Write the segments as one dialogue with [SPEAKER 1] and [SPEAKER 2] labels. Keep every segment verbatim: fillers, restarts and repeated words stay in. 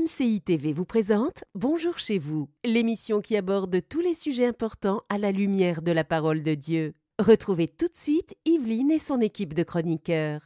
[SPEAKER 1] C I T V vous présente Bonjour chez vous, l'émission qui aborde tous les sujets importants à la lumière de la parole de Dieu. Retrouvez tout de suite Yveline et son équipe de chroniqueurs.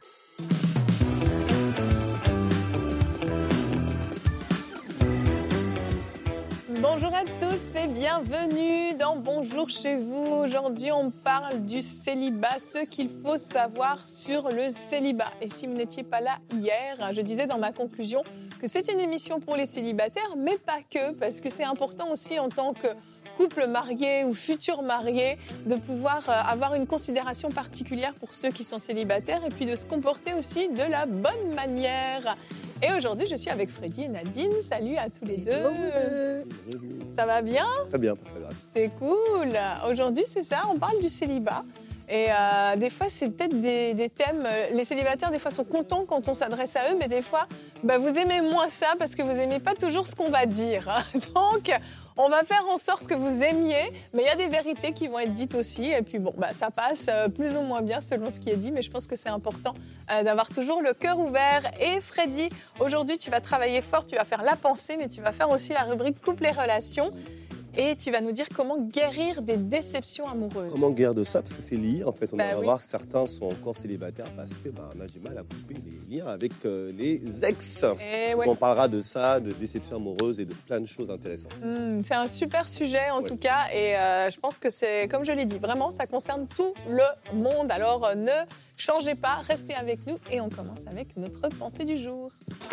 [SPEAKER 2] Bonjour à tous et bienvenue dans Bonjour chez vous. Aujourd'hui, on parle du célibat, ce qu'il faut savoir sur le célibat. Et si vous n'étiez pas là hier, je disais dans ma conclusion que c'est une émission pour les célibataires, mais pas que, parce que c'est important aussi en tant que couple marié ou futur marié de pouvoir avoir une considération particulière pour ceux qui sont célibataires et puis de se comporter aussi de la bonne manière. Et aujourd'hui, je suis avec Freddy et Nadine. Salut à tous les deux.
[SPEAKER 3] Bonjour.
[SPEAKER 2] Ça va bien ?
[SPEAKER 3] Très bien, par sa grâce.
[SPEAKER 2] C'est cool. Aujourd'hui, c'est ça, on parle du célibat. Et euh, des fois, c'est peut-être des, des thèmes... Les célibataires, des fois, sont contents quand on s'adresse à eux, mais des fois, bah, vous aimez moins ça parce que vous n'aimez pas toujours ce qu'on va dire. Donc, on va faire en sorte que vous aimiez, mais il y a des vérités qui vont être dites aussi. Et puis, bon, bah, ça passe plus ou moins bien selon ce qui est dit, mais je pense que c'est important euh, d'avoir toujours le cœur ouvert. Et Freddy, aujourd'hui, tu vas travailler fort, tu vas faire la pensée, mais tu vas faire aussi la rubrique couple et relations. Et tu vas nous dire comment guérir des déceptions amoureuses.
[SPEAKER 3] Comment guérir de ça ? Parce que c'est lié, en fait. On
[SPEAKER 2] bah,
[SPEAKER 3] va
[SPEAKER 2] oui.
[SPEAKER 3] voir, certains sont encore célibataires parce qu'on bah, a du mal à couper les liens avec euh, les ex.
[SPEAKER 2] Et ouais.
[SPEAKER 3] On parlera de ça, de déceptions amoureuses et de plein de choses intéressantes.
[SPEAKER 2] Mmh, c'est un super sujet, en
[SPEAKER 3] ouais.
[SPEAKER 2] tout cas. Et euh, je pense que c'est, comme je l'ai dit, vraiment, ça concerne tout le monde. Alors, euh, ne changez pas, restez avec nous. Et on commence avec notre pensée du jour.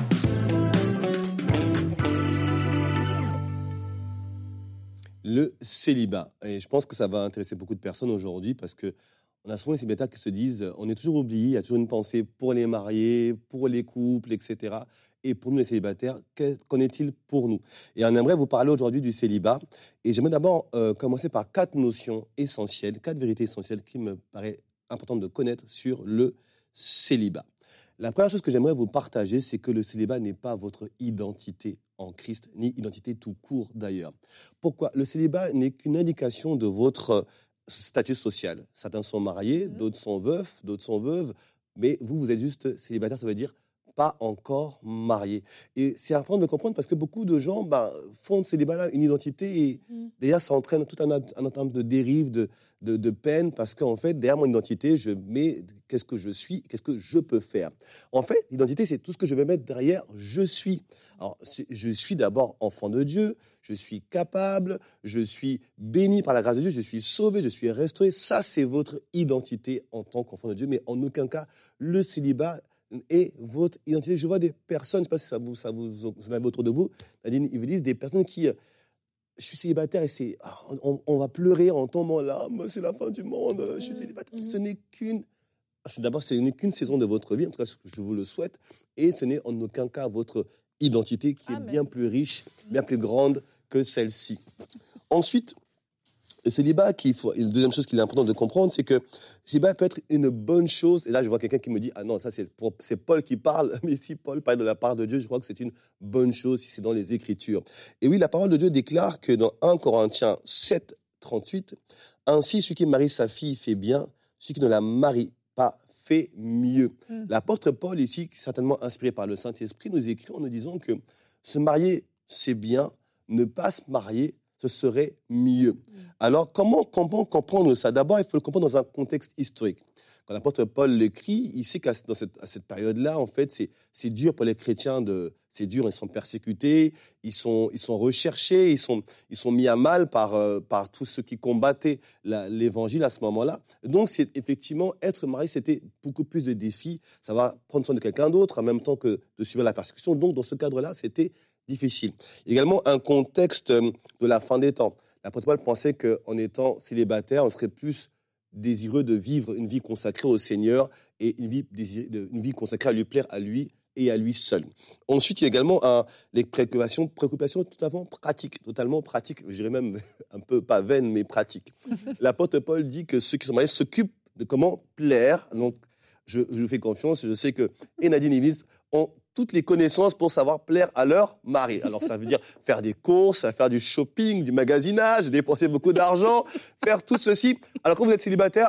[SPEAKER 3] Le célibat. Et je pense que ça va intéresser beaucoup de personnes aujourd'hui parce qu'on a souvent des célibataires qui se disent on est toujours oublié, il y a toujours une pensée pour les mariés, pour les couples, et cetera. Et pour nous les célibataires, qu'en est-il pour nous ? Et on aimerait vous parler aujourd'hui du célibat. Et j'aimerais d'abord euh, commencer par quatre notions essentielles, quatre vérités essentielles qui me paraissent importantes de connaître sur le célibat. La première chose que j'aimerais vous partager, c'est que le célibat n'est pas votre identité en Christ, ni identité tout court d'ailleurs. Pourquoi ? Le célibat n'est qu'une indication de votre statut social. Certains sont mariés, mmh. d'autres sont veufs, d'autres sont veuves, mais vous, vous êtes juste célibataire, ça veut dire pas encore marié. Et c'est important de comprendre parce que beaucoup de gens bah, font de célibat-là une identité et mmh. d'ailleurs ça entraîne tout un, un ensemble de dérives, de, de, de peine parce qu'en fait, derrière mon identité, je mets qu'est-ce que je suis, qu'est-ce que je peux faire. En fait, l'identité, c'est tout ce que je vais mettre derrière je suis. Alors, je suis d'abord enfant de Dieu, je suis capable, je suis béni par la grâce de Dieu, je suis sauvé, je suis restauré. Ça, c'est votre identité en tant qu'enfant de Dieu, mais en aucun cas, le célibat et votre identité. Je vois des personnes, je ne sais pas si ça vous, ça vous, vous en avez autour de vous, Nadine, Yveline, des personnes qui, euh, je suis célibataire et c'est, on, on va pleurer en tombant là, c'est la fin du monde, je suis célibataire. Mmh. Ce n'est qu'une, c'est d'abord, ce n'est qu'une saison de votre vie, en tout cas, je vous le souhaite, et ce n'est en aucun cas votre identité qui Amen. Est bien plus riche, bien plus grande que celle-ci. Ensuite, le célibat, qu'il faut, et la deuxième chose qu'il est important de comprendre, c'est que le célibat peut être une bonne chose. Et là, je vois quelqu'un qui me dit « Ah non, ça c'est, pour, c'est Paul qui parle. » Mais si Paul parle de la part de Dieu, je crois que c'est une bonne chose si c'est dans les Écritures. Et oui, la parole de Dieu déclare que dans premier Corinthiens sept, trente-huit, « Ainsi, celui qui marie sa fille fait bien, celui qui ne la marie pas fait mieux. Mmh. » L'apôtre Paul, ici, certainement inspiré par le Saint-Esprit, nous écrit en nous disant que se marier, c'est bien, ne pas se marier, ce serait mieux. Alors, comment, comment comprendre ça ? D'abord, il faut le comprendre dans un contexte historique. Quand l'apôtre Paul l'écrit, il sait qu'à dans cette, à cette période-là, en fait, c'est, c'est dur pour les chrétiens, de, c'est dur, ils sont persécutés, ils sont, ils sont recherchés, ils sont, ils sont mis à mal par, euh, par tous ceux qui combattaient la, l'évangile à ce moment-là. Donc, c'est, effectivement, être marié, c'était beaucoup plus de défis. Ça va prendre soin de quelqu'un d'autre, en même temps que de subir la persécution. Donc, dans ce cadre-là, c'était difficile. Également, un contexte de la fin des temps. L'apôtre Paul pensait qu'en étant célibataire, on serait plus désireux de vivre une vie consacrée au Seigneur et une vie, une vie consacrée à lui plaire à lui et à lui seul. Ensuite, il y a également un, les préoccupations, préoccupations totalement pratiques, totalement pratiques, je dirais même un peu pas vaines, mais pratiques. L'apôtre Paul dit que ceux qui sont mariés s'occupent de comment plaire. Donc, je, je vous fais confiance, je sais que et Nadine et Yveline ont toutes les connaissances pour savoir plaire à leur mari. Alors, ça veut dire faire des courses, faire du shopping, du magasinage, dépenser beaucoup d'argent, faire tout ceci. Alors, quand vous êtes célibataire,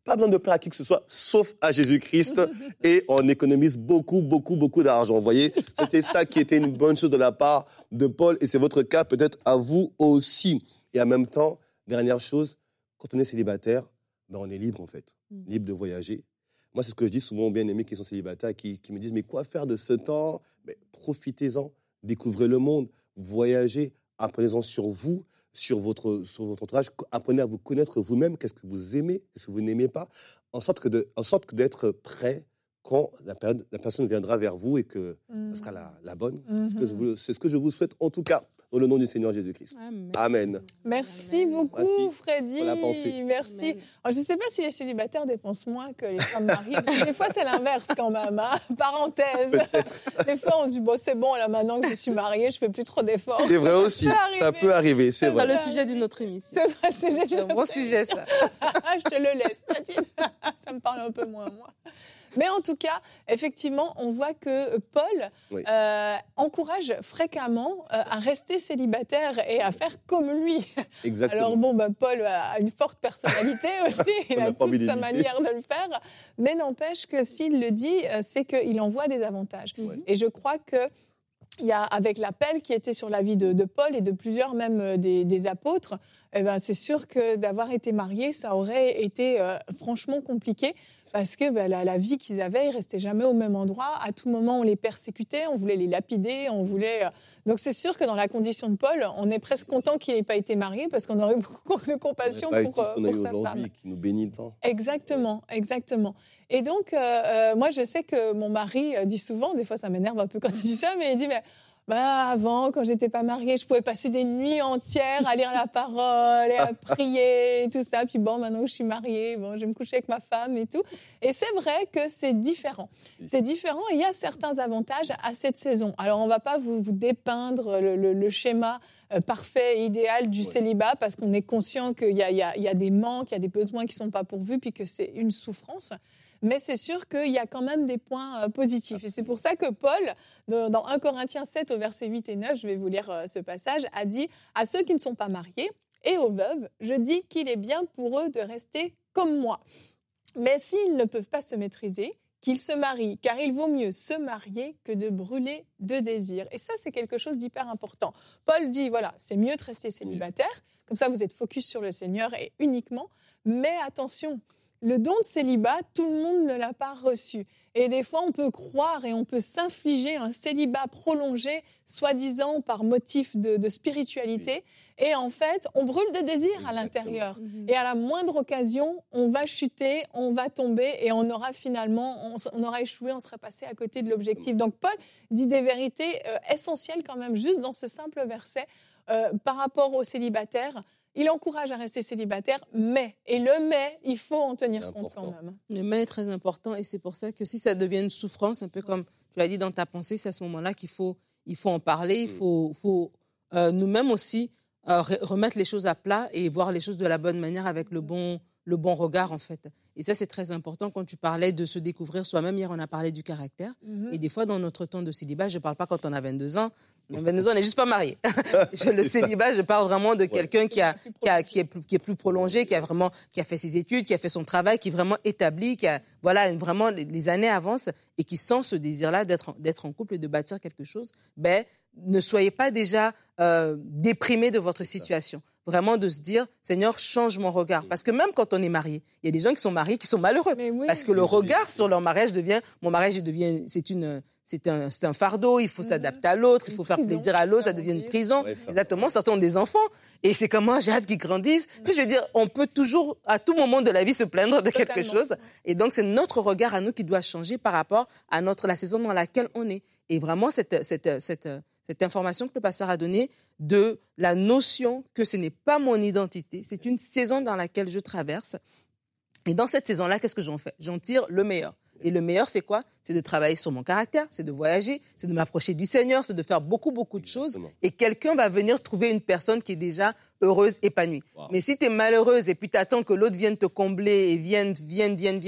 [SPEAKER 3] pas besoin de plaire à qui que ce soit, sauf à Jésus-Christ. Et on économise beaucoup, beaucoup, beaucoup d'argent. Vous voyez, c'était ça qui était une bonne chose de la part de Paul. Et c'est votre cas peut-être à vous aussi. Et en même temps, dernière chose, quand on est célibataire, ben on est libre en fait. Libre de voyager. Moi, c'est ce que je dis souvent aux bien-aimés qui sont célibataires, qui, qui me disent « Mais quoi faire de ce temps ?» Mais profitez-en, découvrez le monde, voyagez, apprenez-en sur vous, sur votre, sur votre entourage, apprenez à vous connaître vous-même, qu'est-ce que vous aimez, qu'est-ce que vous n'aimez pas, en sorte, que de, en sorte que d'être prêt quand la, période, la personne viendra vers vous et que mmh. ce sera la, la bonne. Mmh. C'est, ce que je vous, c'est ce que je vous souhaite en tout cas. Dans le nom du Seigneur Jésus-Christ. Amen. Amen.
[SPEAKER 2] Merci Amen. beaucoup, Merci. Freddy.
[SPEAKER 3] Pour la pensée.
[SPEAKER 2] Merci. Alors, je ne sais pas si les célibataires dépensent moins que les femmes mariées, parce que des fois, c'est l'inverse quand même. Hein. Parenthèse. Peut-être. Des fois, on dit, bon, c'est bon, là, maintenant que je suis mariée, je ne fais plus trop d'efforts.
[SPEAKER 3] C'est vrai aussi. Ça peut arriver, c'est vrai.
[SPEAKER 4] C'est le sujet d'une autre émission.
[SPEAKER 2] C'est ça, le sujet d'une autre émission.
[SPEAKER 4] C'est un bon sujet, ça.
[SPEAKER 2] Je te le laisse, Tatine. Ça me parle un peu moins, moi. Mais en tout cas, effectivement, on voit que Paul oui. euh, encourage fréquemment euh, à rester célibataire et à faire comme lui.
[SPEAKER 3] Exactement.
[SPEAKER 2] Alors bon, bah, Paul a une forte personnalité aussi, il a, a toute sa manière de le faire, mais n'empêche que s'il le dit, c'est qu'il en voit des avantages. Oui. Et je crois que il y a, avec l'appel qui était sur la vie de, de Paul et de plusieurs même des, des apôtres, eh ben, c'est sûr que d'avoir été marié, ça aurait été euh, franchement compliqué parce que ben, la, la vie qu'ils avaient, ils ne restaient jamais au même endroit. À tout moment, on les persécutait, on voulait les lapider, on voulait... Euh... Donc c'est sûr que dans la condition de Paul, on est presque content qu'il n'ait pas été marié parce qu'on aurait eu beaucoup de compassion pour, pour, pour sa femme.
[SPEAKER 3] Qui nous bénit tant.
[SPEAKER 2] Exactement, exactement. Et donc, euh, euh, moi, je sais que mon mari dit souvent, des fois ça m'énerve un peu quand il dit ça, mais il dit... Mais, Bah, avant, quand j'étais pas mariée, je pouvais passer des nuits entières à lire la parole et à prier et tout ça. Puis bon, maintenant que je suis mariée, bon, je vais me coucher avec ma femme et tout. Et c'est vrai que c'est différent. C'est différent et il y a certains avantages à cette saison. Alors, on va pas vous, vous dépeindre le, le, le schéma euh, parfait et idéal du ouais. célibat parce qu'on est conscient qu'il y a, il y a, il y a des manques, il y a des besoins qui sont pas pourvus puis que c'est une souffrance. Mais c'est sûr qu'il y a quand même des points euh, positifs. Et c'est pour ça que Paul, de, dans un Corinthiens sept, au verset huit et neuf, je vais vous lire euh, ce passage, a dit « À ceux qui ne sont pas mariés et aux veuves, je dis qu'il est bien pour eux de rester comme moi. Mais s'ils ne peuvent pas se maîtriser, qu'ils se marient, car il vaut mieux se marier que de brûler de désir. » Et ça, c'est quelque chose d'hyper important. Paul dit, voilà, c'est mieux de rester célibataire, comme ça vous êtes focus sur le Seigneur et uniquement, mais attention, le don de célibat, tout le monde ne l'a pas reçu. Et des fois, on peut croire et on peut s'infliger un célibat prolongé, soi-disant par motif de, de spiritualité. Oui. Et en fait, on brûle de désir Exactement. à l'intérieur. Mm-hmm. Et à la moindre occasion, on va chuter, on va tomber et on aura finalement, on, on aura échoué, on sera passé à côté de l'objectif. Donc Paul dit des vérités euh, essentielles quand même, juste dans ce simple verset, euh, par rapport aux célibataires. Il encourage à rester célibataire, mais, et le mais, il faut en tenir compte quand même.
[SPEAKER 4] Le mais est très important et c'est pour ça que si ça devient une souffrance, un peu comme tu l'as dit dans ta pensée, c'est à ce moment-là qu'il faut, il faut en parler, il faut, faut euh, nous-mêmes aussi euh, remettre les choses à plat et voir les choses de la bonne manière avec le bon, le bon regard en fait. Et ça, c'est très important quand tu parlais de se découvrir soi-même. Hier, on a parlé du caractère. Mm-hmm. Et des fois, dans notre temps de célibat, je ne parle pas quand on a vingt-deux ans. À vingt-deux ans, on n'est juste pas marié. Le célibat, je parle vraiment de ouais. quelqu'un qui, a, qui, a, qui, est plus, qui est plus prolongé, qui a, vraiment, qui a fait ses études, qui a fait son travail, qui est vraiment établi, qui a, voilà, vraiment, les années avancent et qui sent ce désir-là d'être, d'être en couple et de bâtir quelque chose. Ben, ne soyez pas déjà euh, déprimés de votre situation. Vraiment de se dire, Seigneur, change mon regard. Parce que même quand on est marié, il y a des gens qui sont mariés qui sont malheureux. Oui, parce que le regard sur leur mariage devient, mon mariage devient, c'est une, c'est un, c'est un fardeau, il faut mm-hmm. s'adapter à l'autre, il faut faire plaisir à l'autre, ça devient une prison. Ouais, Exactement, certains ont des enfants. Et c'est comme moi, j'ai hâte qu'ils grandissent. Mm-hmm. Puis, je veux dire, on peut toujours, à tout moment de la vie, se plaindre de Totalement. quelque chose. Et donc, c'est notre regard à nous qui doit changer par rapport à notre, la saison dans laquelle on est. Et vraiment, cette, cette, cette, cette information que le pasteur a donnée de la notion que ce n'est pas mon identité, c'est une saison dans laquelle je traverse. Et dans cette saison-là, qu'est-ce que j'en fais ? J'en tire le meilleur. Et le meilleur, c'est quoi ? C'est de travailler sur mon caractère, c'est de voyager, c'est de m'approcher du Seigneur, c'est de faire beaucoup, beaucoup de choses. Et quelqu'un va venir trouver une personne qui est déjà heureuse, épanouie. Wow. Mais si tu es malheureuse et puis tu attends que l'autre vienne te combler et vienne, vienne, vienne, vienne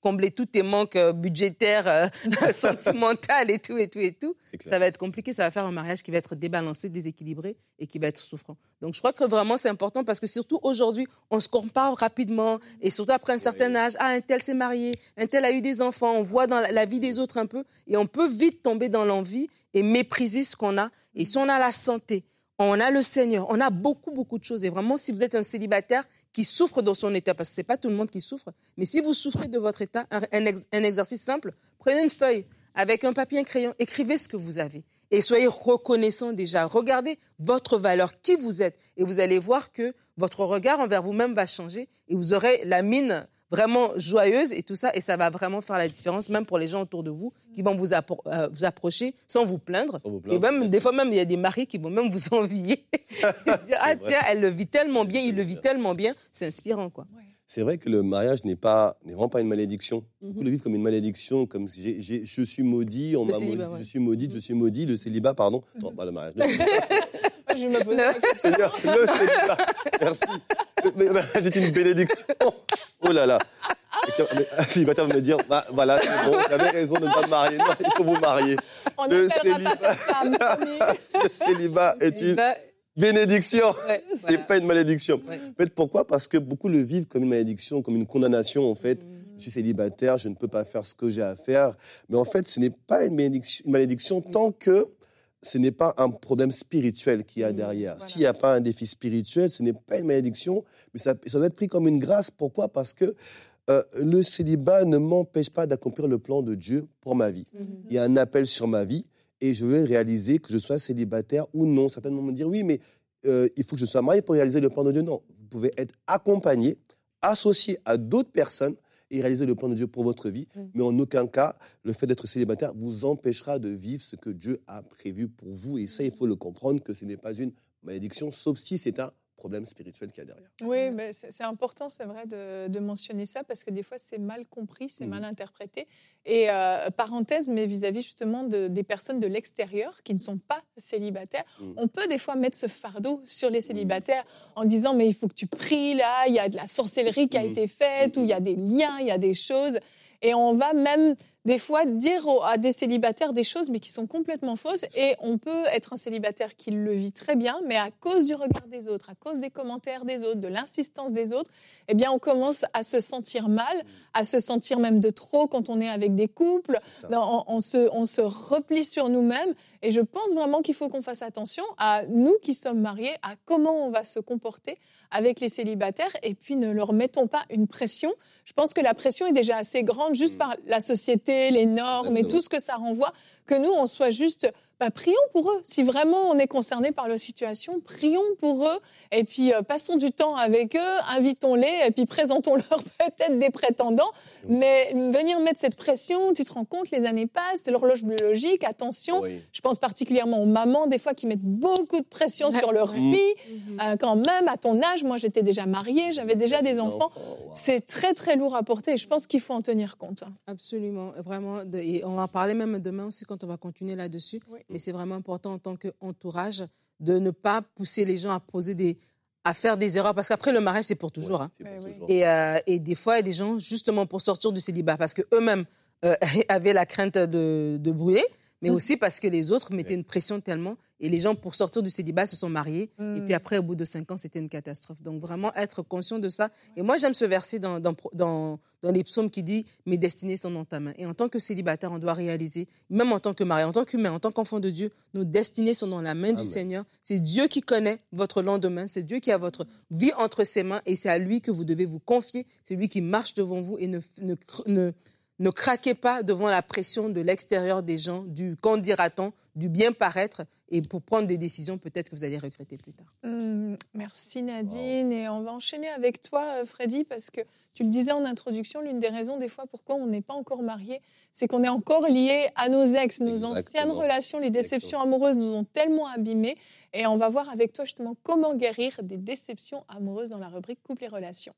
[SPEAKER 4] combler tous tes manques euh, budgétaires, euh, sentimentaux et tout, et tout, et tout. Ça va être compliqué, ça va faire un mariage qui va être débalancé, déséquilibré et qui va être souffrant. Donc, je crois que vraiment, c'est important parce que surtout aujourd'hui, on se compare rapidement et surtout après un certain
[SPEAKER 3] Oui.
[SPEAKER 4] âge. Ah, un tel s'est marié, un tel a eu des enfants. On voit dans la, la vie des autres un peu et on peut vite tomber dans l'envie et mépriser ce qu'on a. Et si on a la santé, on a le Seigneur, on a beaucoup, beaucoup de choses. Et vraiment, si vous êtes un célibataire qui souffre dans son état, parce que ce n'est pas tout le monde qui souffre, mais si vous souffrez de votre état, un, un, ex, un exercice simple, prenez une feuille avec un papier et un crayon, écrivez ce que vous avez. Et soyez reconnaissant déjà. Regardez votre valeur, qui vous êtes. Et vous allez voir que votre regard envers vous-même va changer et vous aurez la mine vraiment joyeuse et tout ça. Et ça va vraiment faire la différence, même pour les gens autour de vous qui vont vous, appro- euh, vous approcher sans vous plaindre.
[SPEAKER 3] Sans vous plaindre.
[SPEAKER 4] Et même, des fois, même, il y a des maris qui vont même vous envier. Dire, ah tiens, elle le vit tellement bien, il le vit tellement bien. C'est inspirant, quoi.
[SPEAKER 3] C'est vrai que le mariage n'est pas, n'est vraiment pas une malédiction.
[SPEAKER 4] Mhm.
[SPEAKER 3] Beaucoup le vivent comme une malédiction, comme si j'ai, j'ai, je suis maudit, on
[SPEAKER 4] Le
[SPEAKER 3] m'a
[SPEAKER 4] célibat,
[SPEAKER 3] maudit,
[SPEAKER 4] ouais.
[SPEAKER 3] je suis maudite, je suis maudit, le célibat, pardon. Non, pas le mariage. Le célibat.
[SPEAKER 2] Moi, je me pose
[SPEAKER 4] Le-
[SPEAKER 2] la question.
[SPEAKER 3] Seigneur, le célibat. Merci. Mais, mais, c'est une bénédiction. Oh là là. Mais, un célibataire va me dire, bah, voilà, c'est bon, j'avais raison de ne pas me marier. Non, il faut vous marier.
[SPEAKER 2] On
[SPEAKER 3] Le
[SPEAKER 2] n'appellera pas
[SPEAKER 3] célibat.
[SPEAKER 2] cette femme, promis.
[SPEAKER 3] Le célibat est une
[SPEAKER 4] Bah,
[SPEAKER 3] bénédiction.
[SPEAKER 4] ouais,
[SPEAKER 3] Et
[SPEAKER 4] voilà.
[SPEAKER 3] pas une malédiction.
[SPEAKER 4] Ouais.
[SPEAKER 3] En fait, pourquoi ? Parce que beaucoup le vivent comme une malédiction, comme une condamnation, en fait. Je suis célibataire, je ne peux pas faire ce que j'ai à faire. Mais en fait, ce n'est pas une malédiction, une malédiction tant que ce n'est pas un problème spirituel qu'il y a derrière.
[SPEAKER 2] voilà.
[SPEAKER 3] S'il n'y a pas un défi spirituel, ce n'est pas une malédiction, mais ça, ça doit être pris comme une grâce. Pourquoi ? Parce que euh, le célibat ne m'empêche pas d'accomplir le plan de Dieu pour ma vie.
[SPEAKER 4] Mhm.
[SPEAKER 3] Il y a un appel sur ma vie et je vais réaliser que je sois célibataire ou non. Certains vont me dire, oui, mais euh, il faut que je sois marié pour réaliser le plan de Dieu. Non, vous pouvez être accompagné, associé à d'autres personnes et réaliser le plan de Dieu pour votre vie.
[SPEAKER 4] Mm.
[SPEAKER 3] Mais en aucun cas, le fait d'être célibataire vous empêchera de vivre ce que Dieu a prévu pour vous. Et ça, il faut le comprendre que ce n'est pas une malédiction, sauf si c'est un problème spirituel qu'il y a derrière.
[SPEAKER 2] Oui, mais c'est c'est important, c'est vrai, de, de mentionner ça parce que des fois, c'est mal compris, c'est
[SPEAKER 3] Mhm.
[SPEAKER 2] mal interprété. Et euh, parenthèse, mais vis-à-vis justement de, des personnes de l'extérieur qui ne sont pas célibataires,
[SPEAKER 3] Mhm.
[SPEAKER 2] on peut des fois mettre ce fardeau sur les célibataires en disant mais il faut que tu pries là, il y a de la sorcellerie qui a
[SPEAKER 3] Mhm.
[SPEAKER 2] été faite, ou il y a des liens, il y a des choses. Et on va même des fois dire aux- à des célibataires des choses mais qui sont complètement fausses. Et on peut être un célibataire qui le vit très bien, mais à cause du regard des autres, à cause des commentaires des autres, de l'insistance des autres, eh bien on commence à se sentir mal, à se sentir même de trop quand on est avec des couples.
[SPEAKER 3] C'est ça.
[SPEAKER 2] Non, on, on se, on se replie sur nous-mêmes. Et je pense vraiment qu'il faut qu'on fasse attention à nous qui sommes mariés, à comment on va se comporter avec les célibataires. Et puis ne leur mettons pas une pression. Je pense que la pression est déjà assez grande juste
[SPEAKER 3] Mm.
[SPEAKER 2] par la société, les normes et
[SPEAKER 3] Exactement.
[SPEAKER 2] tout ce que ça renvoie. Que nous, on soit juste, bah, prions pour eux. Si vraiment on est concerné par leur situation, prions pour eux. Et puis euh, passons du temps avec eux, invitons-les et puis présentons-leur peut-être des prétendants. Mais venir mettre cette pression, tu te rends compte, les années passent, c'est l'horloge biologique, attention.
[SPEAKER 3] Oui.
[SPEAKER 2] Je pense particulièrement aux mamans, des fois, qui mettent beaucoup de pression
[SPEAKER 4] Ouais.
[SPEAKER 2] sur leur
[SPEAKER 3] Mm.
[SPEAKER 2] fille.
[SPEAKER 4] Mhm.
[SPEAKER 2] Euh, quand même, à ton âge, moi, j'étais déjà mariée, j'avais déjà des enfants.
[SPEAKER 3] Wow.
[SPEAKER 2] C'est très, très lourd à porter et je pense qu'il faut en tenir compte.
[SPEAKER 4] Absolument, vraiment. De- et on va en parler même demain aussi quand on va continuer là-dessus.
[SPEAKER 2] Oui.
[SPEAKER 4] Mais c'est vraiment important en tant qu'entourage de ne pas pousser les gens à poser des, à faire des erreurs parce qu'après le mariage c'est pour toujours.
[SPEAKER 3] Ouais,
[SPEAKER 4] hein.
[SPEAKER 3] c'est pour
[SPEAKER 2] Ouais, oui.
[SPEAKER 3] toujours.
[SPEAKER 4] Et, euh, et des fois il y a des gens justement pour sortir du célibat parce que eux-mêmes euh, avaient la crainte de, de brûler, mais
[SPEAKER 2] Mm.
[SPEAKER 4] aussi parce que les autres mettaient
[SPEAKER 3] Ouais.
[SPEAKER 4] une pression tellement et les gens pour sortir du célibat se sont mariés. Et
[SPEAKER 2] Mm.
[SPEAKER 4] puis après, au bout de cinq ans, c'était une catastrophe. Donc vraiment être conscient de ça. Et moi, j'aime ce verset dans, dans, dans, dans les psaumes qui dit « Mes destinées sont dans ta main ». Et en tant que célibataire, on doit réaliser, même en tant que marié, en tant qu'humain, en tant qu'enfant de Dieu, nos destinées sont dans la main du
[SPEAKER 3] Amen.
[SPEAKER 4] Seigneur. C'est Dieu qui connaît votre lendemain. C'est Dieu qui a votre vie entre ses mains. Et c'est à lui que vous devez vous confier. C'est lui qui marche devant vous et ne... ne, ne Ne craquez pas devant la pression de l'extérieur des gens, du qu'en dira-t-on, du bien paraître, et pour prendre des décisions peut-être que vous allez regretter plus tard.
[SPEAKER 2] Mm, merci Nadine. Et on va enchaîner avec toi, euh, Freddy, parce que tu le disais en introduction, l'une des raisons des fois pourquoi on n'est pas encore marié, c'est qu'on est encore lié à nos ex, nos
[SPEAKER 3] Exactement.
[SPEAKER 2] anciennes relations, les déceptions amoureuses nous ont tellement abîmés. Et on va voir avec toi justement comment guérir des déceptions amoureuses dans la rubrique Couple et relations.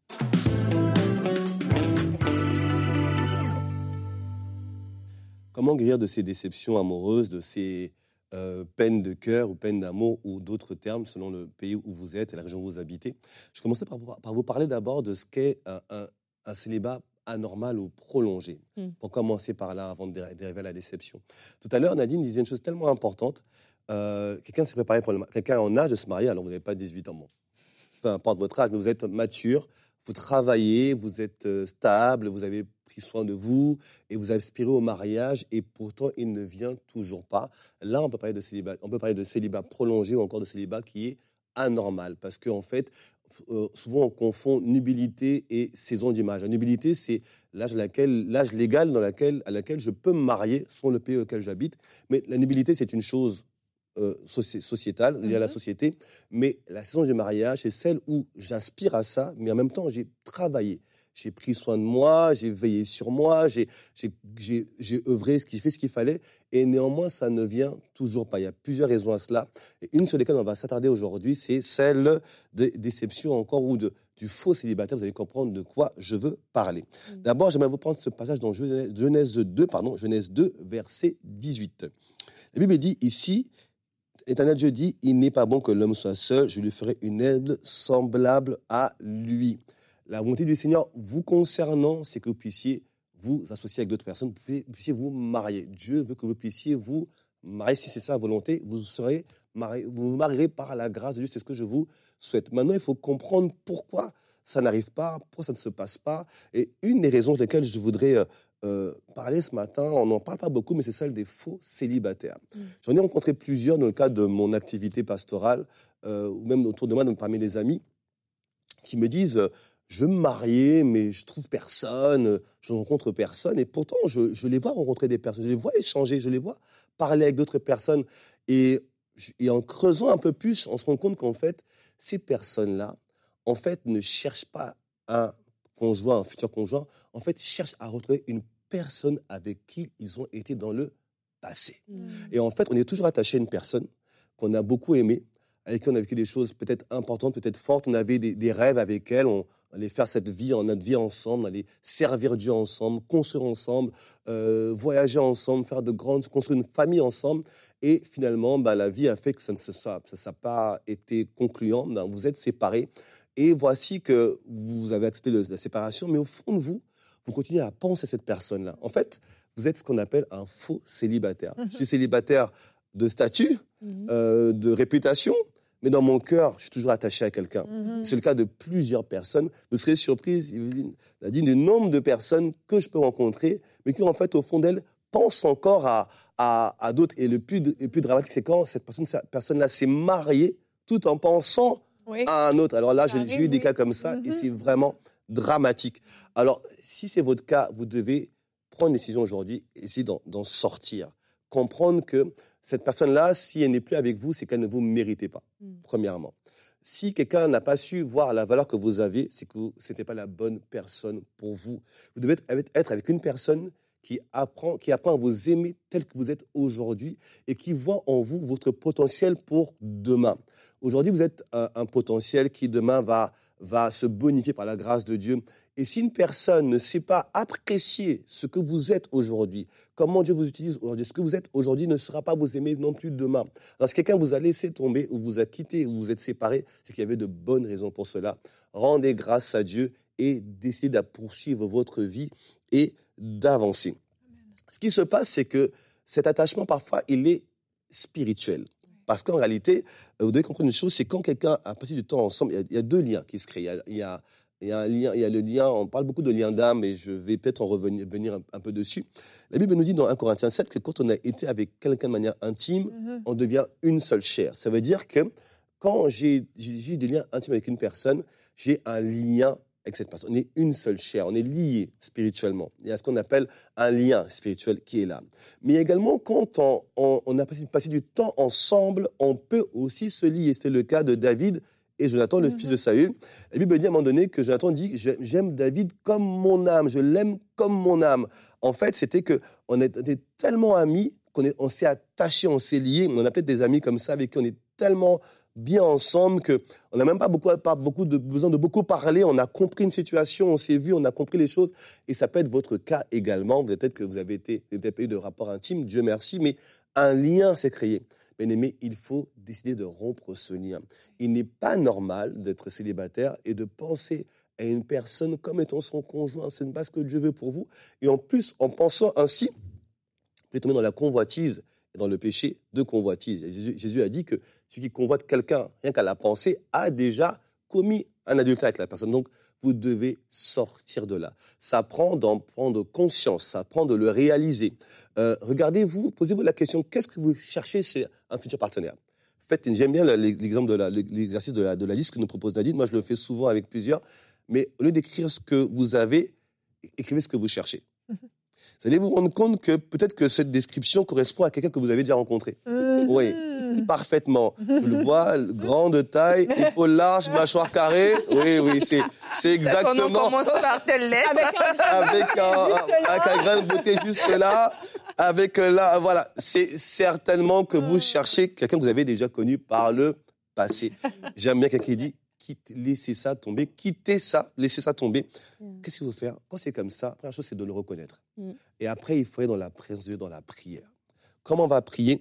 [SPEAKER 3] Comment guérir de ces déceptions amoureuses, de ces euh, peines de cœur ou peines d'amour ou d'autres termes selon le pays où vous êtes et la région où vous habitez? Je commencerai par, par vous parler d'abord de ce qu'est un, un, un célibat anormal ou prolongé.
[SPEAKER 4] Mm.
[SPEAKER 3] Pour commencer par là, avant de dé- d'arriver à la déception. Tout à l'heure, Nadine disait une chose tellement importante. Euh, quelqu'un s'est préparé pour le ma- quelqu'un en âge de se marier, alors vous n'avez pas dix-huit ans, bon. Peu importe votre âge, mais vous êtes mature, vous travaillez, vous êtes euh, stable, vous avez pris soin de vous et vous aspirez au mariage et pourtant il ne vient toujours pas. Là, on peut parler de célibat, on peut parler de célibat prolongé ou encore de célibat qui est anormal parce qu'en fait, euh, souvent on confond nubilité et saison du mariage. La nubilité, c'est l'âge, à laquelle, l'âge légal dans laquelle, à laquelle je peux me marier selon le pays auquel j'habite. Mais la nubilité, c'est une chose euh, soci- sociétale, liée à la
[SPEAKER 2] Mhm.
[SPEAKER 3] société. Mais la saison du mariage, c'est celle où j'aspire à ça, mais en même temps, j'ai travaillé. J'ai pris soin de moi, j'ai veillé sur moi, j'ai, j'ai, j'ai, j'ai œuvré, ce qui fait ce qu'il fallait. Et néanmoins, ça ne vient toujours pas. Il y a plusieurs raisons à cela. Et une sur lesquelles on va s'attarder aujourd'hui, c'est celle des déceptions encore ou de, du faux célibataire. Vous allez comprendre de quoi je veux parler.
[SPEAKER 4] Mm.
[SPEAKER 3] D'abord, j'aimerais vous prendre ce passage dans Genèse Genèse deux, pardon, Genèse deux, verset dix-huit. La Bible dit ici, Éternel Dieu dit, il n'est pas bon que l'homme soit seul, je lui ferai une aide semblable à lui. La volonté du Seigneur vous concernant, c'est que vous puissiez vous associer avec d'autres personnes, vous puissiez- vous puissiez vous marier. Dieu veut que vous puissiez vous marier, si c'est ça la volonté, vous serez marié, vous vous marierez par la grâce de Dieu, c'est ce que je vous souhaite. Maintenant, il faut comprendre pourquoi ça n'arrive pas, pourquoi ça ne se passe pas. Et une des raisons pour lesquelles je voudrais euh, euh, parler ce matin, on n'en parle pas beaucoup, mais c'est celle des faux célibataires.
[SPEAKER 4] Mm.
[SPEAKER 3] J'en ai rencontré plusieurs dans le cadre de mon activité pastorale, euh, ou même autour de moi, donc parmi des amis, qui me disent euh, je veux me marier, mais je trouve personne, euh, je ne rencontre personne. Et pourtant, je, je les vois rencontrer des personnes, je les vois échanger, je les vois parler avec d'autres personnes. Et, je- et en creusant un peu plus, on se rend compte qu'en fait, ces personnes-là, en fait, ne cherchent pas un conjoint, un futur conjoint, en fait, cherchent à retrouver une personne avec qui ils ont été dans le passé.
[SPEAKER 4] Mm.
[SPEAKER 3] Et en fait, on est toujours attaché à une personne qu'on a beaucoup aimée, avec qui on a vécu des choses peut-être importantes, peut-être fortes. On avait des, des rêves avec elle. On allait faire cette vie, notre vie ensemble, on allait servir Dieu ensemble, construire ensemble, euh, voyager ensemble, faire de grandes, construire une famille ensemble. Et finalement, bah, la vie a fait que ça ne se ça, ça n'a pas été concluant. Ben, vous êtes séparés. Et voici que vous avez accepté le- la séparation, mais au fond de vous, vous continuez à penser à cette personne-là. En fait, vous êtes ce qu'on appelle un faux célibataire. Je suis célibataire de statut,
[SPEAKER 4] Mhm.
[SPEAKER 3] euh, de réputation, mais dans mon cœur, je suis toujours attaché à quelqu'un.
[SPEAKER 2] Mhm.
[SPEAKER 3] C'est le cas de plusieurs personnes. Vous serez surprise, Evelyne, a dit, du nombre de personnes que je peux rencontrer, mais qui, en fait, au fond d'elles, pensent encore à, à, à d'autres. Et le plus, le plus dramatique, c'est quand cette personne, cette personne-là s'est mariée tout en pensant
[SPEAKER 2] Oui.
[SPEAKER 3] à un autre. Alors là,
[SPEAKER 2] Ça
[SPEAKER 3] j'ai, j'ai eu
[SPEAKER 2] arrive,
[SPEAKER 3] des
[SPEAKER 2] oui.
[SPEAKER 3] cas comme ça, et
[SPEAKER 2] Mhm.
[SPEAKER 3] c'est vraiment dramatique. Alors, si c'est votre cas, vous devez prendre une décision aujourd'hui, essayer d'en, d'en sortir. Comprendre que cette personne-là, si elle n'est plus avec vous, c'est qu'elle ne vous méritez pas,
[SPEAKER 4] Mm.
[SPEAKER 3] premièrement. Si quelqu'un n'a pas su voir la valeur que vous avez, c'est que ce n'était pas la bonne personne pour vous. Vous devez être être avec une personne qui apprend, qui apprend à vous aimer tel que vous êtes aujourd'hui et qui voit en vous votre potentiel pour demain. Aujourd'hui, vous êtes un, un potentiel qui demain va, va se bonifier par la grâce de Dieu. Et si une personne ne sait pas apprécier ce que vous êtes aujourd'hui, comment Dieu vous utilise aujourd'hui, ce que vous êtes aujourd'hui ne sera pas vous aimer non plus demain. Alors si quelqu'un vous a laissé tomber ou vous a quitté ou vous êtes séparé, c'est qu'il y avait de bonnes raisons pour cela. Rendez grâce à Dieu et décidez de poursuivre votre vie et d'avancer. Ce qui se passe, c'est que cet attachement, parfois, il est spirituel. Parce qu'en réalité, vous devez comprendre une chose, c'est quand quelqu'un a passé du temps ensemble, il y a, il y a deux liens qui se créent. Il y a, il y a, il y a un lien, il y a le lien, on parle beaucoup de lien d'âme, et je vais peut-être en revenir venir un, un peu dessus. La Bible nous dit dans un Corinthiens sept que quand on a été avec quelqu'un de manière intime,
[SPEAKER 2] Mhm.
[SPEAKER 3] on devient une seule chair. Ça veut dire que quand j'ai, j'ai, j'ai des liens intimes avec une personne, j'ai un lien avec cette personne. On est une seule chair, on est lié spirituellement. Il y a ce qu'on appelle un lien spirituel qui est là. Mais également, quand on, on, on a passé, passé du temps ensemble, on peut aussi se lier. C'était le cas de David et Jonathan, le
[SPEAKER 2] Mhm.
[SPEAKER 3] fils de Saül. La Bible dit à un moment donné que Jonathan dit « J'aime David comme mon âme, je l'aime comme mon âme ». En fait, c'était qu'on était tellement amis qu'on est, on s'est attaché, on s'est lié. On a peut-être des amis comme ça avec qui on est tellement bien ensemble qu'on n'a même pas, beaucoup, pas beaucoup de, besoin de beaucoup parler. On a compris une situation, on s'est vu, on a compris les choses. Et ça peut être votre cas également. Peut-être que vous avez été, vous avez pas eu de rapport intime, Dieu merci, mais un lien s'est créé. Bien-aimé, il faut décider de rompre ce lien. Il n'est pas normal d'être célibataire et de penser à une personne comme étant son conjoint. Ce n'est pas ce que Dieu veut pour vous. Et en plus, en pensant ainsi, vous pouvez tomber dans la convoitise et dans le péché de convoitise. Jésus, Jésus a dit que celui qui convoite quelqu'un, rien qu'à la pensée, a déjà commis un adultère avec la personne. Donc, vous devez sortir de là. Ça prend d'en prendre conscience, ça prend de le réaliser. Euh, regardez-vous, posez-vous la question, qu'est-ce que vous cherchez chez un futur partenaire? Faites, j'aime bien l'exemple de la, l'exercice de la, de la liste que nous propose Nadine. Moi, je le fais souvent avec plusieurs. Mais au lieu d'écrire ce que vous avez, écrivez ce que vous cherchez. Mmh. Vous allez vous rendre compte que peut-être que cette description correspond à quelqu'un que vous avez déjà rencontré. Mmh. Oui, parfaitement. Je le vois, grande taille, épaules larges, mâchoire carrée. Oui, oui, c'est, c'est exactement...
[SPEAKER 4] Son nom commence par telle lettre.
[SPEAKER 3] Avec un, avec un grain de beauté juste là. Avec là, voilà. C'est certainement que vous cherchez quelqu'un que vous avez déjà connu par le passé. J'aime bien quelqu'un qui dit... Quitte, laissez ça tomber, quittez ça, laissez ça tomber. Mm. Qu'est-ce qu'il faut faire? Quand c'est comme ça, la première chose, c'est de le reconnaître. Mm. Et après, il faut aller dans la présence de Dieu, dans la prière. Comment on va prier?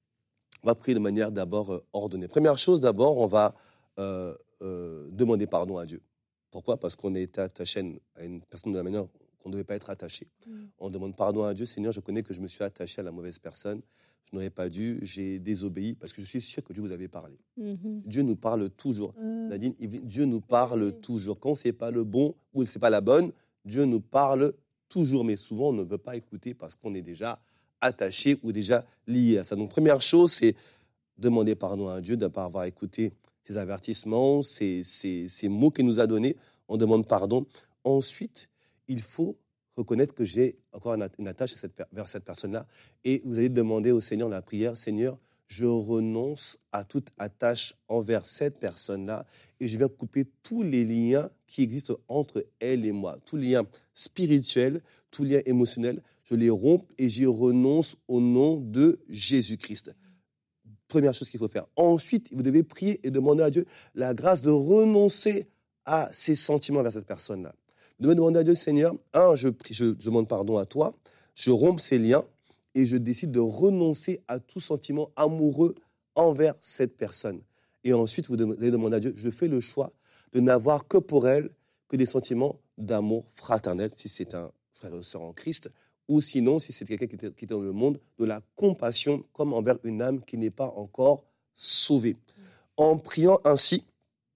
[SPEAKER 3] On va prier de manière d'abord euh, ordonnée. Première chose, d'abord, on va euh, euh, demander pardon à Dieu. Pourquoi? Parce qu'on a été attaché à une personne de la manière qu'on ne devait pas être attaché. Mm. On demande pardon à Dieu. Seigneur, je connais que je me suis attaché à la mauvaise personne. Je n'aurais pas dû, j'ai désobéi, parce que je suis sûr que Dieu vous avait parlé. Mm-hmm. Dieu nous parle toujours. Mm. Nadine, Dieu nous parle mm. toujours. Quand ce n'est pas le bon ou ce n'est pas la bonne, Dieu nous parle toujours. Mais souvent, on ne veut pas écouter parce qu'on est déjà attaché ou déjà lié à ça. Donc, première chose, c'est demander pardon à Dieu de ne pas avoir écouté ses avertissements, ses, ses, ses mots qu'il nous a donnés. On demande pardon. Ensuite, il faut reconnaître que j'ai encore une attache vers cette personne-là. Et vous allez demander au Seigneur dans la prière, Seigneur, je renonce à toute attache envers cette personne-là et je viens couper tous les liens qui existent entre elle et moi. Tous les liens spirituels, tous les liens émotionnels, je les romps et j'y renonce au nom de Jésus-Christ. Première chose qu'il faut faire. Ensuite, vous devez prier et demander à Dieu la grâce de renoncer à ses sentiments vers cette personne-là. Vous devez demander à Dieu, Seigneur, un, je, prie, je demande pardon à toi, je romps ces liens et je décide de renoncer à tout sentiment amoureux envers cette personne. Et ensuite, vous devez demander à Dieu, je fais le choix de n'avoir que pour elle que des sentiments d'amour fraternel, si c'est un frère ou sœur en Christ, ou sinon, si c'est quelqu'un qui est, qui est dans le monde, de la compassion comme envers une âme qui n'est pas encore sauvée. En priant ainsi,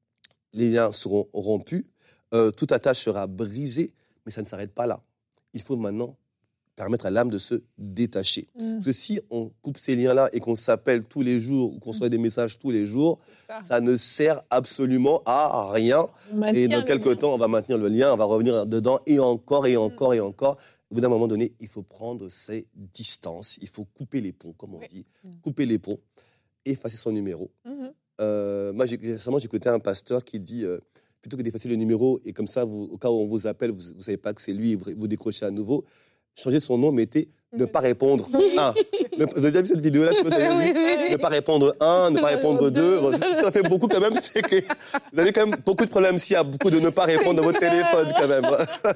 [SPEAKER 3] les liens seront rompus, Euh, toute attache sera brisée, mais ça ne s'arrête pas là. Il faut maintenant permettre à l'âme de se détacher. Mmh. Parce que si on coupe ces liens-là et qu'on s'appelle tous les jours ou qu'on reçoit mmh. des messages tous les jours, ça. ça ne sert absolument à rien. Et dans quelques temps, on va maintenir le lien, on va revenir dedans et encore et encore mmh. et encore. Au bout d'un moment donné, il faut prendre ses distances, il faut couper les ponts, comme on oui. dit, mmh. couper les ponts, effacer son numéro. Mmh. Euh, moi, j'ai, récemment, j'ai écouté un pasteur qui dit... Euh, plutôt que d'effacer le numéro, et comme ça, vous, au cas où on vous appelle, vous ne savez pas que c'est lui, vous, vous décrochez à nouveau, changez son nom, mettez ne pas répondre un. Vous avez déjà vu cette vidéo-là, je sais pas si vous avez vu. Ne pas répondre un, ne pas répondre deux. Bon, ça fait beaucoup quand même, c'est que vous avez quand même beaucoup de problèmes s'il y a beaucoup de ne pas répondre dans votre téléphone quand même.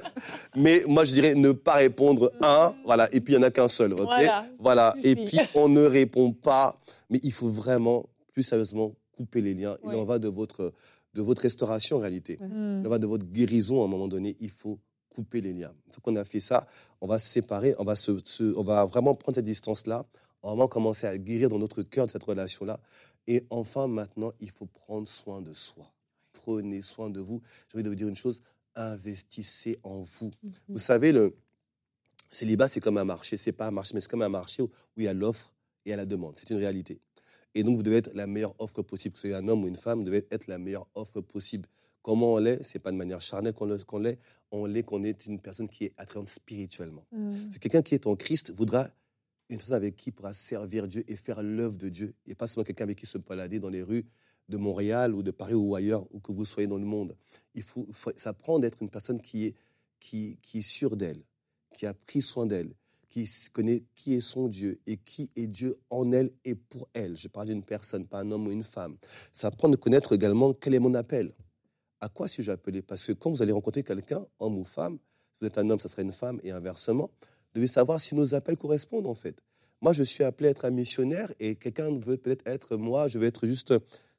[SPEAKER 3] Mais moi, je dirais ne pas répondre un, voilà, et puis il n'y en a qu'un seul, ok? Voilà, voilà. Et puis on ne répond pas, mais il faut vraiment, plus sérieusement, couper les liens. Il ouais. en va de votre... de votre restauration en réalité, mmh. de votre guérison à un moment donné, il faut couper les liens. Une fois qu'on a fait ça, on va se séparer, on va, se, se, on va vraiment prendre cette distance-là, on va vraiment commencer à guérir dans notre cœur de cette relation-là. Et enfin, maintenant, il faut prendre soin de soi. Prenez soin de vous. J'ai envie de vous dire une chose, investissez en vous. Mmh. Vous savez, le célibat, c'est comme un marché. C'est pas un marché, mais c'est comme un marché où il y a l'offre et il y a la demande. C'est une réalité. Et donc, vous devez être la meilleure offre possible. Que vous soyez un homme ou une femme, vous devez être la meilleure offre possible. Comment on l'est? Ce n'est pas de manière charnelle qu'on, le, qu'on l'est. On l'est qu'on est une personne qui est attrayante spirituellement. Mmh. C'est quelqu'un qui est en Christ voudra une personne avec qui pourra servir Dieu et faire l'œuvre de Dieu. Et pas seulement quelqu'un avec qui se balader dans les rues de Montréal ou de Paris ou ailleurs, où que vous soyez dans le monde. Il faut, faut ça prend d'être une personne qui est, qui, qui est sûre d'elle, qui a pris soin d'elle, qui connaît qui est son Dieu et qui est Dieu en elle et pour elle. Je parle d'une personne, pas un homme ou une femme. Ça prend de connaître également quel est mon appel. À quoi suis-je appelé? Parce que quand vous allez rencontrer quelqu'un, homme ou femme, si vous êtes un homme, ça serait une femme, et inversement, vous devez savoir si nos appels correspondent en fait. Moi, je suis appelé à être un missionnaire et quelqu'un veut peut-être être moi, je veux être juste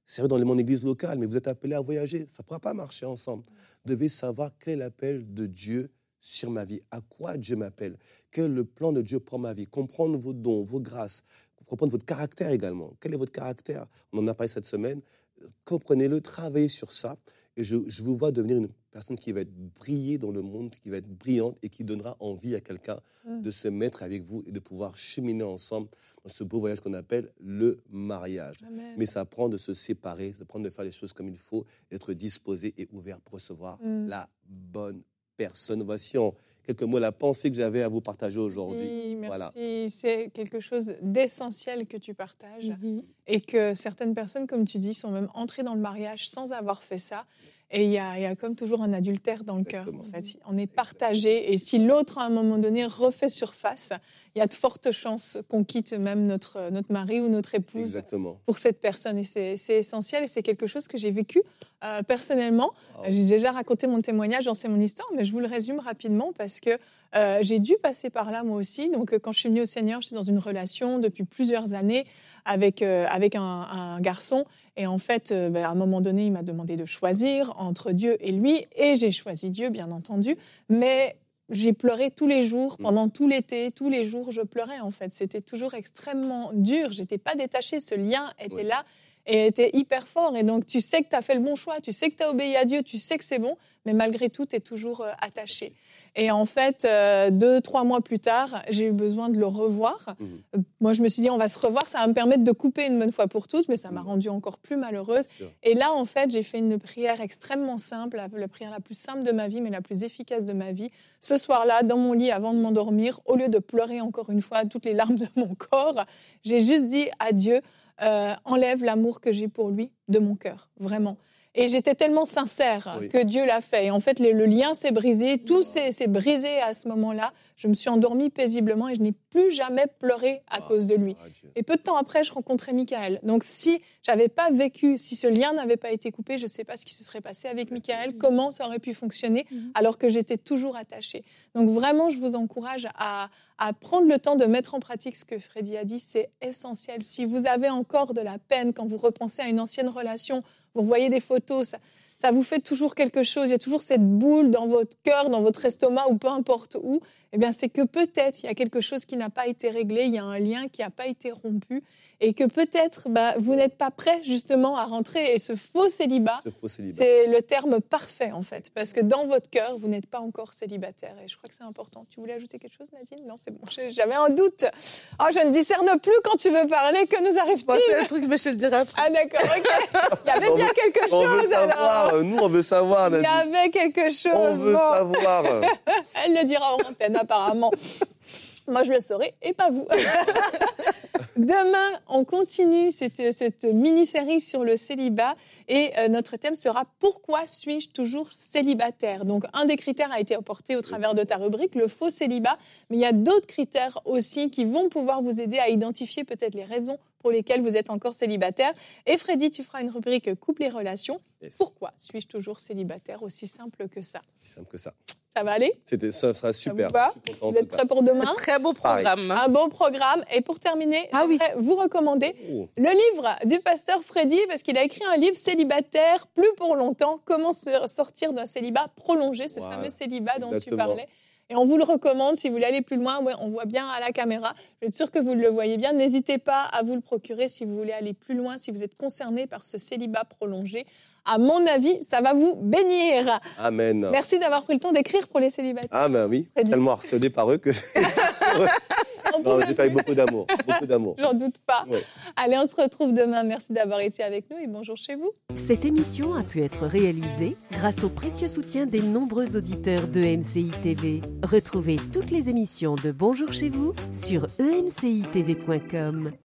[SPEAKER 3] servir dans mon église locale, mais vous êtes appelés à voyager. Ça ne pourra pas marcher ensemble. Vous devez savoir quel est l'appel de Dieu sur ma vie. À quoi Dieu m'appelle? Quel est le plan de Dieu pour ma vie? Comprendre vos dons, vos grâces, comprendre votre caractère également. Quel est votre caractère? On en a parlé cette semaine. Comprenez-le, travaillez sur ça. Et je, je vous vois devenir une personne qui va être briller dans le monde, qui va être brillante et qui donnera envie à quelqu'un mm. de se mettre avec vous et de pouvoir cheminer ensemble dans ce beau voyage qu'on appelle le mariage. Amen. Mais ça prend de se séparer, ça prend de faire les choses comme il faut, d'être disposé et ouvert pour recevoir mm. la bonne personne. Voici en quelques mots la pensée que j'avais à vous partager aujourd'hui.
[SPEAKER 2] Merci, merci.
[SPEAKER 3] Voilà.
[SPEAKER 2] C'est quelque chose d'essentiel que tu partages mm-hmm. et que certaines personnes, comme tu dis, sont même entrées dans le mariage sans avoir fait ça. Et il y, y a comme toujours un adultère dans le cœur. En fait. On est partagé. Et si l'autre, à un moment donné, refait surface, il y a de fortes chances qu'on quitte même notre, notre mari ou notre épouse
[SPEAKER 3] Exactement.
[SPEAKER 2] Pour cette personne. Et c'est, c'est essentiel. Et c'est quelque chose que j'ai vécu euh, personnellement. Wow. J'ai déjà raconté mon témoignage, c'est mon histoire, mais je vous le résume rapidement parce que euh, j'ai dû passer par là moi aussi. Donc, quand je suis venue au Seigneur, j'étais dans une relation depuis plusieurs années avec, euh, avec un, un garçon. Et en fait, euh, ben, à un moment donné, il m'a demandé de choisir entre Dieu et lui. Et j'ai choisi Dieu, bien entendu. Mais j'ai pleuré tous les jours, pendant tout l'été. Tous les jours, je pleurais, en fait. C'était toujours extrêmement dur. Je n'étais pas détachée. Ce lien était oui. là et était hyper fort. Et donc, tu sais que tu as fait le bon choix. Tu sais que tu as obéi à Dieu. Tu sais que c'est bon. Mais malgré tout, tu es toujours euh, attaché. Et en fait, euh, deux, trois mois plus tard, j'ai eu besoin de le revoir. Mmh. Euh, moi, je me suis dit, on va se revoir. Ça va me permettre de couper une bonne fois pour toutes. Mais ça m'a mmh. rendue encore plus malheureuse. Et là, en fait, j'ai fait une prière extrêmement simple, la, la prière la plus simple de ma vie, mais la plus efficace de ma vie. Ce soir-là, dans mon lit, avant de m'endormir, au lieu de pleurer encore une fois toutes les larmes de mon corps, j'ai juste dit à Dieu, euh, enlève l'amour que j'ai pour lui de mon cœur, vraiment. Et j'étais tellement sincère oui. que Dieu l'a fait. Et en fait, le, le lien s'est brisé, tout s'est, s'est brisé à ce moment-là. Je me suis endormie paisiblement et je n'ai plus jamais pleuré à ah, cause de lui. Ah, et peu de temps après, je rencontrais Michael. Donc, si je n'avais pas vécu, si ce lien n'avait pas été coupé, je ne sais pas ce qui se serait passé avec Michael, comment ça aurait pu fonctionner, mm-hmm. alors que j'étais toujours attachée. Donc, vraiment, je vous encourage à, à prendre le temps de mettre en pratique ce que Freddy a dit. C'est essentiel. Si vous avez encore de la peine quand vous repensez à une ancienne relation, vous voyez des photos, ça, ça vous fait toujours quelque chose. Il y a toujours cette boule dans votre cœur, dans votre estomac ou peu importe où. Eh bien, c'est que peut-être il y a quelque chose qui n'a pas été réglé, il y a un lien qui n'a pas été rompu et que peut-être bah, vous n'êtes pas prêt justement à rentrer. Et ce faux célibat,
[SPEAKER 3] ce faux célibat,
[SPEAKER 2] c'est le terme parfait en fait. Parce que dans votre cœur, vous n'êtes pas encore célibataire. Et je crois que c'est important. Tu voulais ajouter quelque chose, Nadine? Non, c'est bon, j'avais un doute. Oh, je ne discerne plus quand tu veux parler. Que nous arrive-t-il?
[SPEAKER 4] Bon, c'est un truc, mais je te le dirai après.
[SPEAKER 2] Ah d'accord, ok. Il y avait bien quelque chose.
[SPEAKER 3] On veut savoir,
[SPEAKER 2] alors.
[SPEAKER 3] Nous, on veut savoir, Nadine.
[SPEAKER 2] Il y avait quelque chose.
[SPEAKER 3] On veut
[SPEAKER 2] bon.
[SPEAKER 3] savoir.
[SPEAKER 2] Elle le dira en antenne, apparemment. Moi, je le saurai et pas vous. Demain, on continue cette, cette mini-série sur le célibat et euh, notre thème sera « Pourquoi suis-je toujours célibataire ?» Donc, un des critères a été apporté au travers de ta rubrique, le faux célibat. Mais il y a d'autres critères aussi qui vont pouvoir vous aider à identifier peut-être les raisons pour lesquelles vous êtes encore célibataire. Et Freddy, tu feras une rubrique « Couple et relations ». Yes. Pourquoi suis-je toujours célibataire? Aussi simple que ça.
[SPEAKER 3] Aussi simple que ça.
[SPEAKER 2] Ça va aller?
[SPEAKER 3] C'était, ça sera super.
[SPEAKER 2] Ça vous, vous êtes prêts pour demain?
[SPEAKER 4] Un très beau programme.
[SPEAKER 2] Un bon programme. Et pour terminer,
[SPEAKER 4] ah oui.
[SPEAKER 2] vous recommander oh. le livre du pasteur Freddy, parce qu'il a écrit un livre célibataire, plus pour longtemps, comment sortir d'un célibat prolongé, ce wow. fameux célibat dont Exactement. tu parlais. Et on vous le recommande, si vous voulez aller plus loin, ouais, on voit bien à la caméra, je suis sûre que vous le voyez bien. N'hésitez pas à vous le procurer si vous voulez aller plus loin, si vous êtes concerné par ce célibat prolongé. À mon avis, ça va vous bénir.
[SPEAKER 3] Amen.
[SPEAKER 2] Merci d'avoir pris le temps d'écrire pour les célibataires.
[SPEAKER 3] Ah ben oui, Freddy. Tellement harcelé par eux que... non, j'ai fait avec beaucoup d'amour, beaucoup d'amour.
[SPEAKER 2] J'en doute pas. Ouais. Allez, on se retrouve demain. Merci d'avoir été avec nous et bonjour chez vous.
[SPEAKER 1] Cette émission a pu être réalisée grâce au précieux soutien des nombreux auditeurs de E M C I T V. Retrouvez toutes les émissions de Bonjour chez vous sur e m c i t v point com.